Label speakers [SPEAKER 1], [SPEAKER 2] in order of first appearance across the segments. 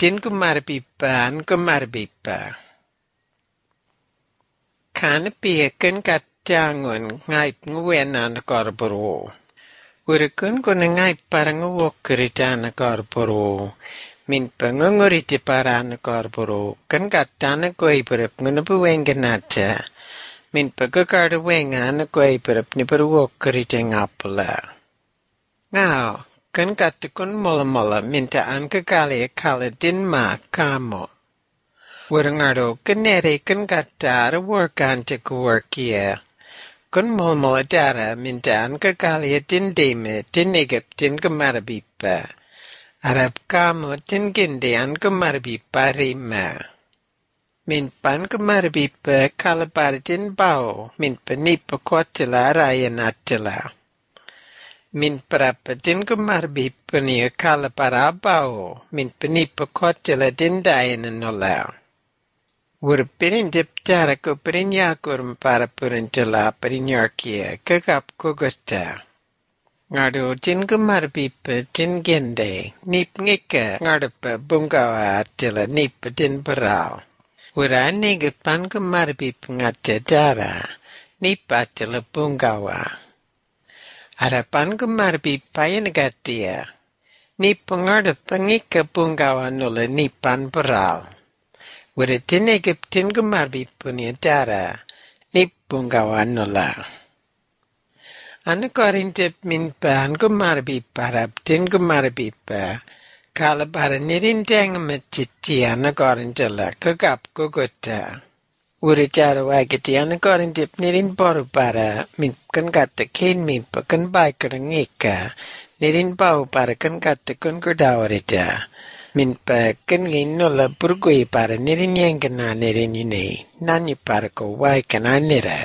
[SPEAKER 1] tin kumarbipa an kumarbipa. Kana piakan katangun ngaip nguwenan korboro. Urikun kuna ngaip parang uwokritan korboro. Min pangunguriti paran korboro. Kan katana koibrip ngunabuwenganata. Min pagkakarda wengan koibrip ni paruwokritan apula. Ngao. Kan katukun mola minta an kekali kala din ma kamo. Warangaro kanere kan katara workan te kuwarkia. Kun mola dara minta an kekali din deme din egip din kamarabipa. Arab kamo din ginde an kamarabipa rima. Min pan kamarabipa kalabar din bao min panipa kotila raya natila. Min prapa din kumarbipa niya kala para bao, min panipa kotila din daya nola. Wurpirin diptara ko perinyakurum para purintila perinyarkia, kakap kugata. Ngado din kumarbipa din gende, nip ngika ngadapa bungawa atila nipa din parao. Wura niga pan kumarbipa ngatadara, nipa atila bungawa. Harapan kumarbipa yanagatia. Ni pengarda pangika bungawa nula ni pan peral. Wada tinegip tin kumarbipa ni dara. Ni bungawa nula. Anakorintip min pan kumarbipa harap tin kumarbipa. Kala para nirindang matiti anakorintala kagap kugota. Uri cara wakiti anakorintip nirin baru para min kan kata kain min pakan bai kerangika nirin bau para kan kata kun kurdawarita min pakan ngin nola burgui para nirin yang kena nirin yuni nani para ko wai kena nira.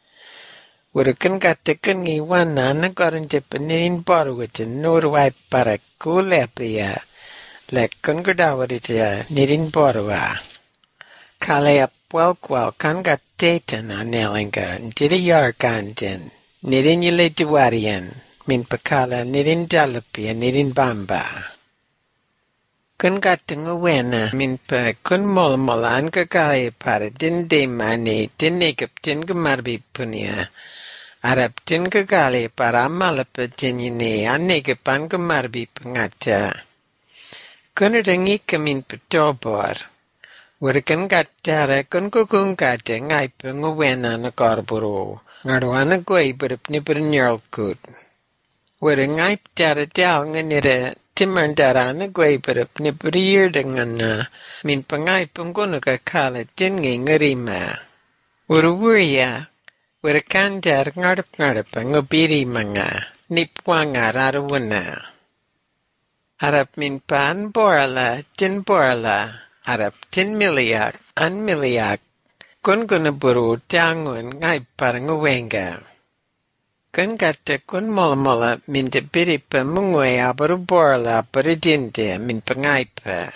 [SPEAKER 1] Uri kan kata kan ngi wana anakorintip nirin baru wita nur wai para kulepia lek kun kurdawarita nirin baru wa. Kalaya Kwal kan gatetan anelinga diri yarkantin nirin yule duwarian min pakala nirin dalapi nirin bamba. Kun gatung wena min pa kun molmolan kakaya para din demani din negap din gumarbi punya. Arab din kakali para malapa din yune anegapan gumarbi pengata. Kun rangi kamin patobor. Warikan katara kun kukung kata ngai penguwena na korburo. Ngaruana koi berip ni bernyalkut. Wari ngai tara tiao nganira timar darana koi berip ni berir dengan na min pengai pengguna kakala tingi ngarima. Wari wuria, wari kandar ngarap ngabiri manga, nipwanga rarawuna. Harap min pan borala, tin borala. Arab tin miliak, an miliak, kun buru tangun ngai parang wenga. Kun kata kun mola min te biripa mungwe abaru borla paridinte min pangaipa.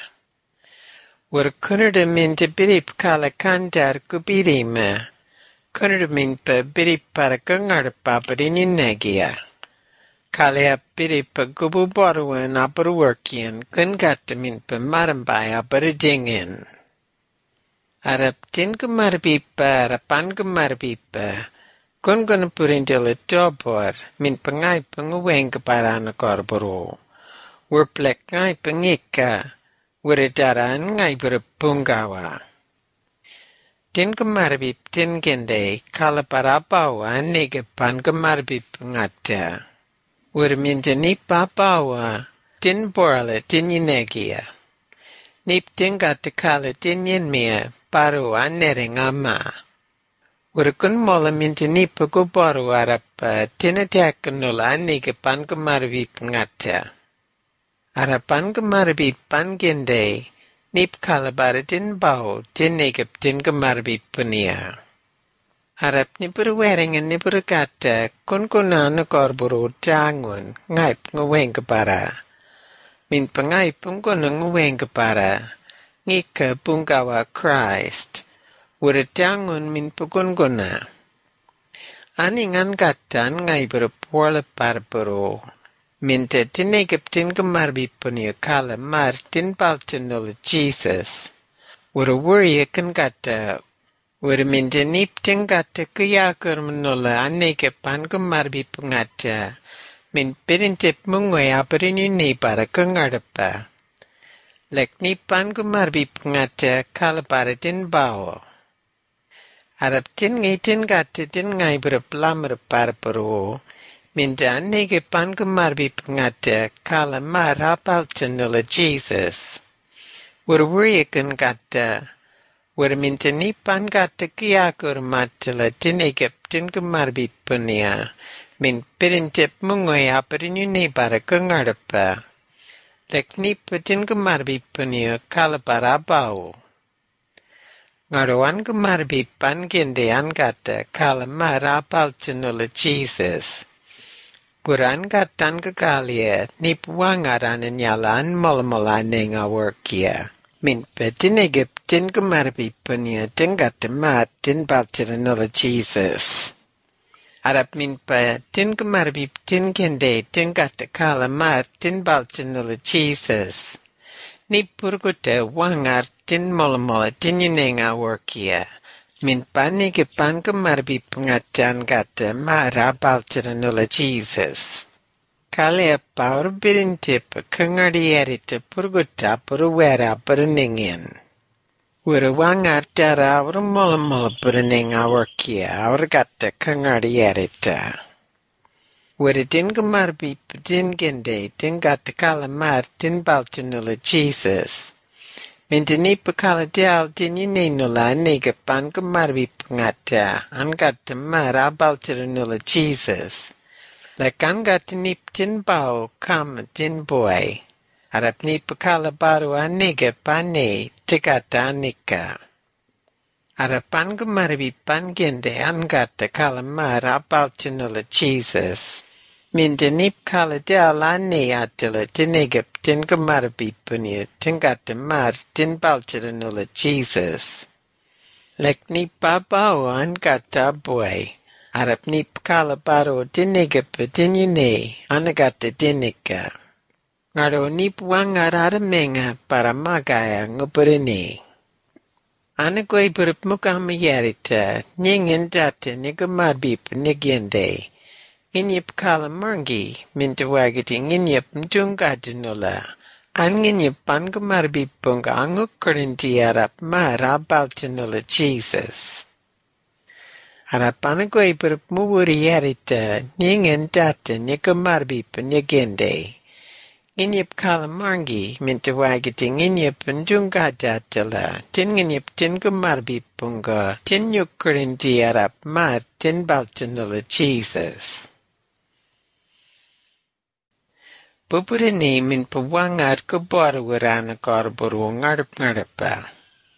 [SPEAKER 1] Wur kunada min te birip kala kandar kubirima. Kunada min pa birip para kangarpa parininegia. Kale piripa gubu baruan abaru workian kun kata min pa marambai abaru dingin. Arab tin kumarbipa arapan kumarbipa kun purindila dobor min pangai panguweng keparana korboro. Wurplek ngai pangika wuridaran ngai berpunggawa. Tin kumarbip tin gende kala parapawa negepan kumarbip ngata. Urminta ni papawa, tin borla tin yinegia. Nip tin gatakala tin yinmia, paru anering ama. Urkun mola minta ni pagubaru arapa, tinatakanula aniga pan kumarabip ngata. Arapan kumarabip pan gende, nip kalabara tin bau, tin negap tin kumarabip punia. Harap ni berweringan ni berkata, kun kunana korburu tangun, ngaip ngaweng kepara. Min pengaip pungkuna ngaweng kepara, ngika pungkawa Christ, wura tangun min pungkuna. Aningan katan ngai berpuala parburu, Minta tinegap tinkamarbipunio kala mar tinbaltinola Jesus. Ura worry kan gata. Ura minta nip tingata kuyakurmanola anegap pankamarbipungata. Min pirintip mungwe aparinu para kungarapa. Lek nipan kumarbipungata kala para tinbawo. Arap tin ngitin gata tin ngai beraplamar para paro. Minta anege pan kumarbipungata kala marapal tinula Jesus. Ura wuriyakan gata. Ura minta nipan gata kiyakur matila tinegap tin kumarbipunia. Min pirintip mungwe aparinu para kungarapa. Lek nipa tin kumarbipunia kala para bau. Ngaruan kumarbipan gendean gata kala marapal tinula Jesus. Buran gatan kekalia nip wangaran nyalan mol-molane ngaworkia. Min petinegip tin kumarbipunia tin gata mat tin baltiranula Jesus. Arap min pa tin kumarbip tin gende tin gata kala mat tin baltiranula Jesus. Nip purguta wangar tin mol-mola tin yunenga workia. Min panige pan kumarbip ngatan gata mara baltiranula Jesus. Kale power birintip kangardierita purguta puruwera puruningin. Ura wangar dara ura mol-mola puruninga workia ura gata kangardierita. Ura din kumarbip din gende din gata kala mar din baltiranula Jesus. Mintinipa kala dial din yunenula nega pan kumarbip ngata an gata mara baltiranula Jesus. Lekan gata nip tin bau kam tin boy. Arap nipa kala baru anega pane tigata anika. Arapan kumarbip pan gende an gata kala mara baltiranula Jesus. Mindanip kala dial ane atila tinegap tin kumarbipunia tin gata mar tin baltiranula Jesus. Lek nip babao an gata boy. Arap nip kala baro tinegap tin yune anagata dinika. Ngaro nip wangar aramenga para magaya ngupurini. Anagoy berup mukama yarita nyingin data nigamarbip nigende. Nginyip kala margi minta wagiti nginyip mtungadinula. An nginyip pan kumarbipung anguk kurinti arap mara baltinula Jesus. Arap anagoy berup muwuri yarita nyingin data nigamarbip nigende. Nginyip kala margi minta wagiti nginyip mtungadatila. Tin nginyip tin kumarbipunga tin yuk kurinti arap mar tin baltinula Jesus. Pupurini min pawangar kubar warana karburu ngarapa.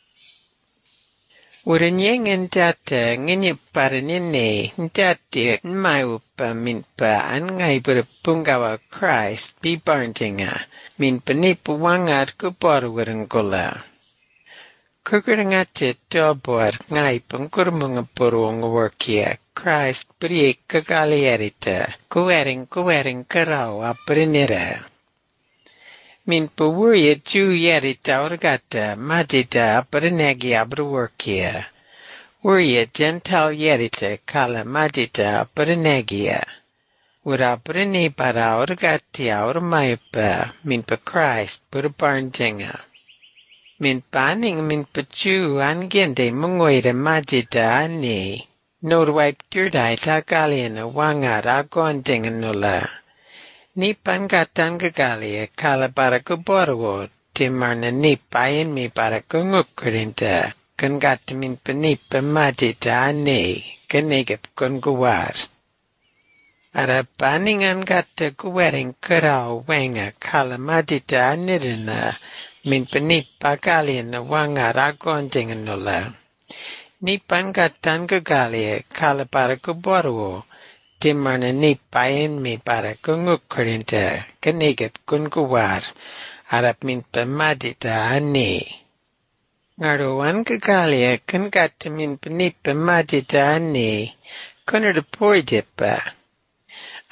[SPEAKER 1] Uranyeng data nginyip paranine data mayupa min pa angai berpungawa Christ bibarntinga min panipawangar kubar warangula. Kukurangate dobor ngai pangkurmunga purung workia Christ beri kagalierita kuwering karau aprinira. Min pawurya ju yerita orgata madita aprinagi abruworkia. Wurya gental yerita kala madita aprinagia. Ura aprini para orgatia ormaipa min pa Christ burbarntinga. Min paning min pachu angende mungoira madita ani. Norwipe durdai tagalina wangar agondinganula. Nipan gatan gagalia kala para kuborwo timarna nipayin mi para kungukurinta. Kan gata min panipa madita ani kanigap kunguwar. Ara paningan gata kuwering karau wenga kala madita anirina min panipa galina wangar agondinganula. Nipan gatan gagalia kala para kuborwo timarna nipayin mi para kungukurinta kanigap kunguwar arap min pamadita ani. Ngaruan gagalia kan gata min panipa madita ani kunarapurdipa.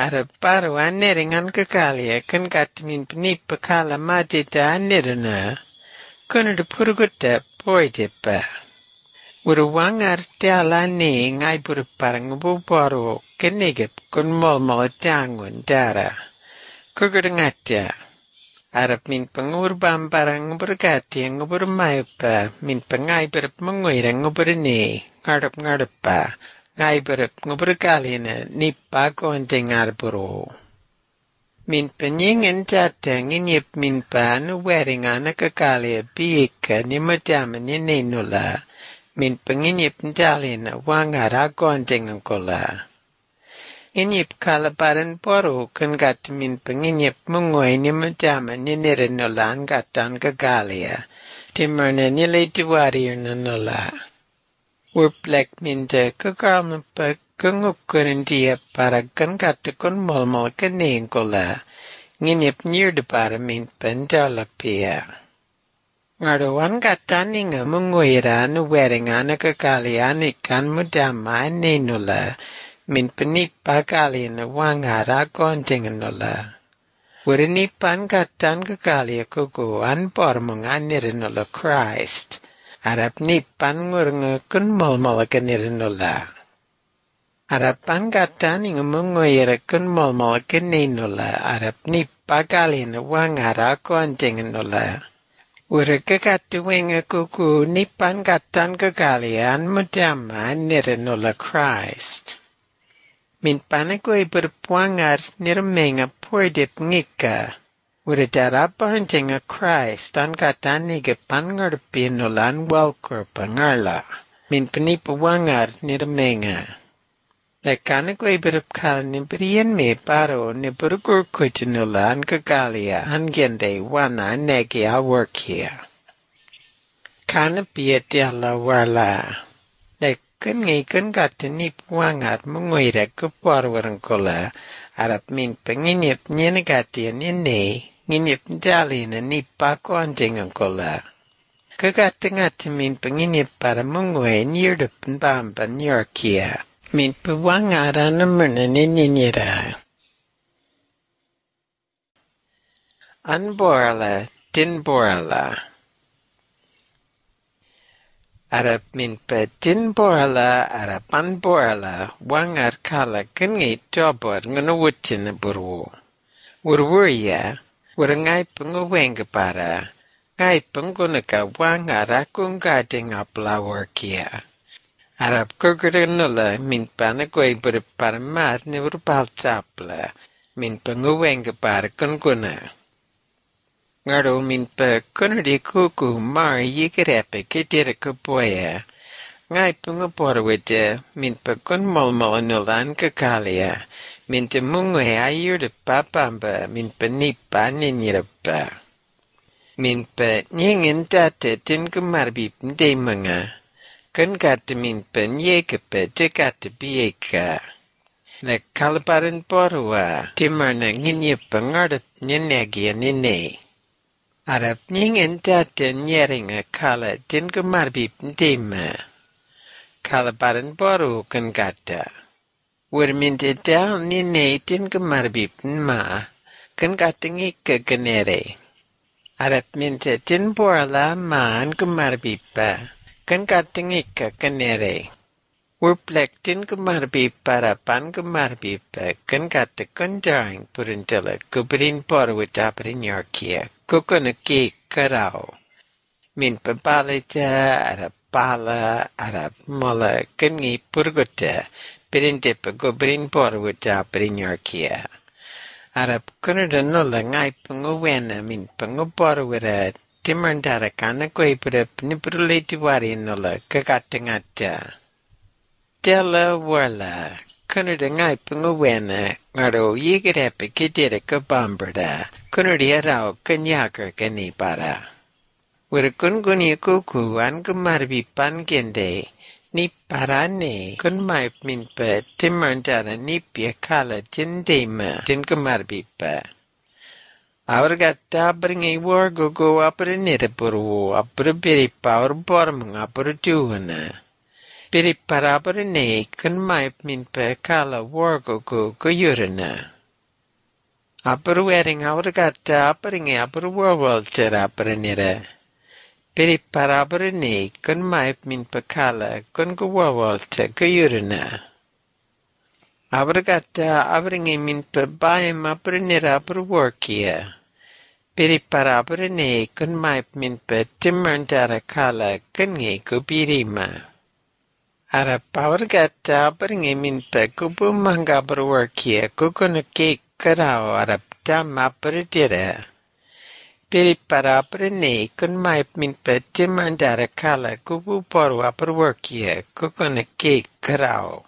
[SPEAKER 1] Ara paru aneringan kekalia kan katmin penipa kala matita anirana. Kuna de purguta poitepa. Uruwangar tiala ni ngai purparang buparo kenegep kun molmol tangun dara. Kugudangatya. Arap min pengurbam parang berkati ngubur maypa min pengai berap menguirang ngubur ni ngarap pa ngai berap ngubur kalina nipa konting arburo. Min penyingen jata nginyip min pa nu wedding anak kekalia biika ni mataman ni nenula min penginyip dalina wangara konting angkola. Inyip kalabaran poro kan gat min penginyip mungoy ni mataman ni nirinolan gatan kagalia. Timarna nilay tuwari nanola. Urplek minta kakalma pa kangukurin dia para kan gatukon molmol kaningkola. Nginyip nyurda para min pandalapia. Ngarawan gatan nga mungoyra nu wedding anak kagalia ikan mudama nenula. Min penipa kali na wangara kontinganola. Urinipan katan kakalia kuku anpormong anirinola Christ. Arap nipan ngurunga kun molmola kanirinola. Arapan katan inga mungoyera kun molmola kaninola. Arap nipa kali na wangara kontinganola. Urakakatuwenga kuku nipan katan kakalia anmudama anirinola Christ. Min panakoy berpuangar nirmenga pordip ngika. Uradaraparntinga Christ an kataniga pangarpinolan walkorpa ngarla. Min panipawangar nirmenga. Lekanakoy berpkal nibriyan me paro niburgurkutinolan kagalia angende wana negi aworkia. Kanapia tiala warla. Kan ngayon katinip wangat mengoira ke parwarang kola Arab min penginyip nyenegatian ini nginyip dalina nipa kontingan kola. Kagatingat min penginyip para mengoy nirdupan bamban yorkia. Min pewangaran namerna ninyira. Anborla tinborla. Arab min petin borla arab anborla wangar kala kengi tobor nganawutin burwo. Urwurya urangai penguwenga para ngai pengunaka wangar akung gading aplawar kia. Arab kukuranula min panakoy berparmat ni urpaltapla min penguwenga para kunguna. Ngaro min pa kunadi kuku mar yikirepe kitira kapoya. Ngai pungaporwete min pa kun molmolanulan kakalia. Min te mungwe ayur de papamba min pa nipa ninyirapa. Min pa nyingin tate tin kumarbip nde mga. Kan kata min pa nyekapa te kata biyeka. Le kalaparan porwa timarna nginyipa ngarap nyanagya nine. Arab nyingin tate nyeringa kala tin kumarbip ndema. Kala baran boru kan kata. Urminte dal nine tin kumarbip nma. Kan kata ngika ganere. Arab minte tin borla maan kumarbipa. Kan kata ngika ganere. Urplek tin kumarbip para pan kumarbipa. Kan kata kunjaring purintala kubrin boru witaprin yorkia. Kukuna ki karao. Min pabalita arab pala arab mola kengi purguta pirintipa gobrin porwita prinyorkia. Arab kunada nola ngai penguwena min penguporwira timandara kana koi purap nipuruliti wari nola kakatangata. Tela wala kunada ngai penguwena ngaro yigirepa kitira kabambrada. Kunudi arao kanyakar kani para. Wirikun kuni kuku an kumarbi pan gende ni parane kun maip min pa timandara ni pia kala tindema tin kumarbi pa. Awargata bringi war gogo apre nira puru apre biri power bormung apre tuwana. Piri parabarane kun maip min pe kala wargogo guyurina. Aparu wedding aurgata aparinge aparu warwalter aparanira. Piri parabarane kun maip min pe kala kun guwarwalter guyurina. Aurgata aparinge min pe bayam aparanira aparu warkia. Piri parabarane kun maip min pe timmerndara kala kun nge kubirima. Ara pawargata aparinge min pe kubu manga berwarkia kukuna ke karao arap tam aparidira. Piri parabarane kun maip min pe timmerndara kala kubu paru aparwarkia kukuna ke karao.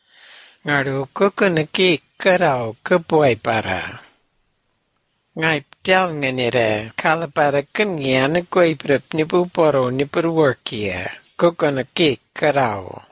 [SPEAKER 1] Ngaru kukuna ke karao kubuai para. Ngay ptial nganira kala para kunyana koi prep nipu poro nipu workia kukuna ke karao.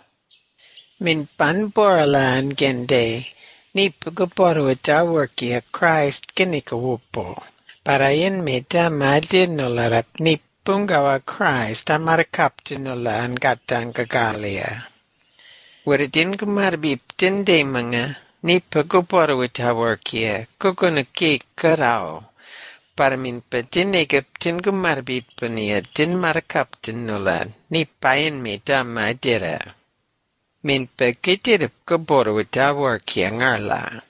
[SPEAKER 1] Min pan boralan gende nipu poro ta workia Christ kinika wupo. Para yen meta madinolarap nipungawa Christ amarakaptinola an gatang kagalia. Waratin kumarbip tinde mga nipu poro ta workia kukuna ke karao. Para min patinegap tin kumarbip pania tin marakaptinola ni payan meta madira. Min pakitirip kaboro ta workia ngarla.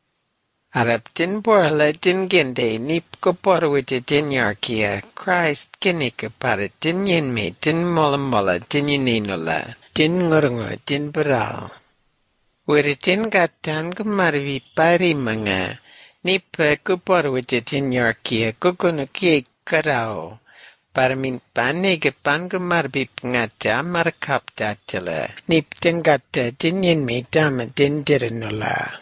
[SPEAKER 1] Arap tin borla tin gende nip kaboro tin yarkia Christ kinika para tin yenme tin mola tin yininola tin ngurungo tin baral. Wiri tin gatan kumarvi pari mga nipa kaboro tin yarkia kukuna ke karao. Para min panege pangumarbi pengata marakapta tila nip tenggata tinyin me dama dindirinola.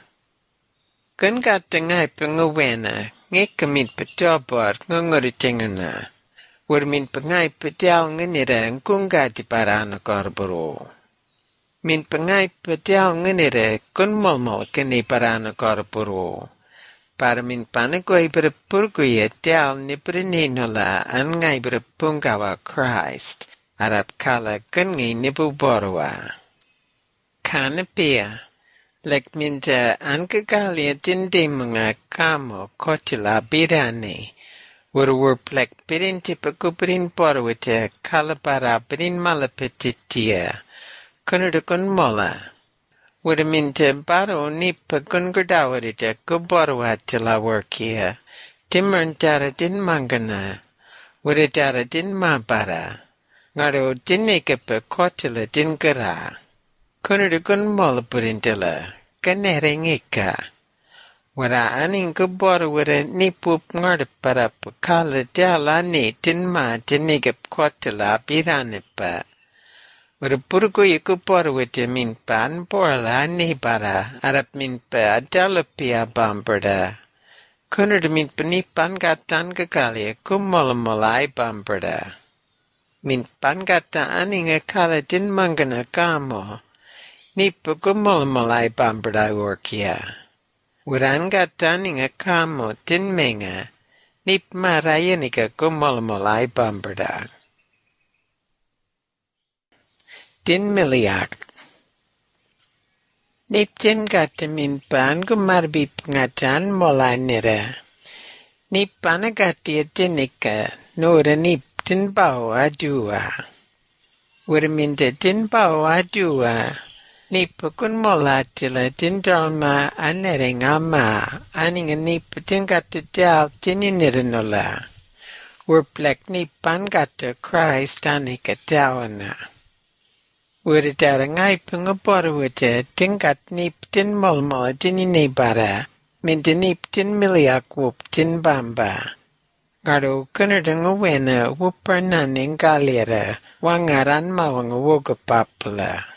[SPEAKER 1] Kun gata ngai pengawena ngekamit petobar ngunguritingana. Warmin pengai petial ngenira ngkungati parana korboro. Min pengai petial ngenira kun molmol kene parana korboro. Para min panagoi berpurguya tial ni berininola an ngai berpungawa Christ. Arap kala kungi nibu borwa. Kana pia. Lek minta an kagalia tindi mga kamo kotila birane. Wur plek birin tipa kubirin borwita kala para birin malapetitia. Kunudukun mola. Wada minta baro nipa gungardawarita kuborwa tila workia. Timern dara din mangana. Wada dara din mabara. Ngaro din ekapa kotila din gara. Kunudukun mola burindila. Kanere ngika. Wada aning kubora wada nipup ngarda kala dala ni din ma din ekap kotila biranipa. Wada purgo iku porwita min pan borla ni bara arap min pa adalapia bamberda. Kunada min pan gatan kagalia kumolamalai bamberda. Min pan gata aninga kala din mangana kamo. Nipa kumolamalai bamberda workia. Wadan gata aninga kamo din menga. Nip marayanika kumolamalai bamberda. Din miliak. Nip din gata min pan gumarbi pengatan molai nira. Nip panagatia dinika nora nip din bawa dua. Wada minta din bawa dua. Nip kun molatila din dalma anere ngama aninga nip din gata dal din inirinola. Wurplek nip pan gata Christ anika dawana. Wada dara ngai pengapora wada tingkat nip tin molmol tin inibara, minta nip tin miliak wup tin bamba. Ngaro kunadang wena wupar naning galera, wangaran mawang wogapapla.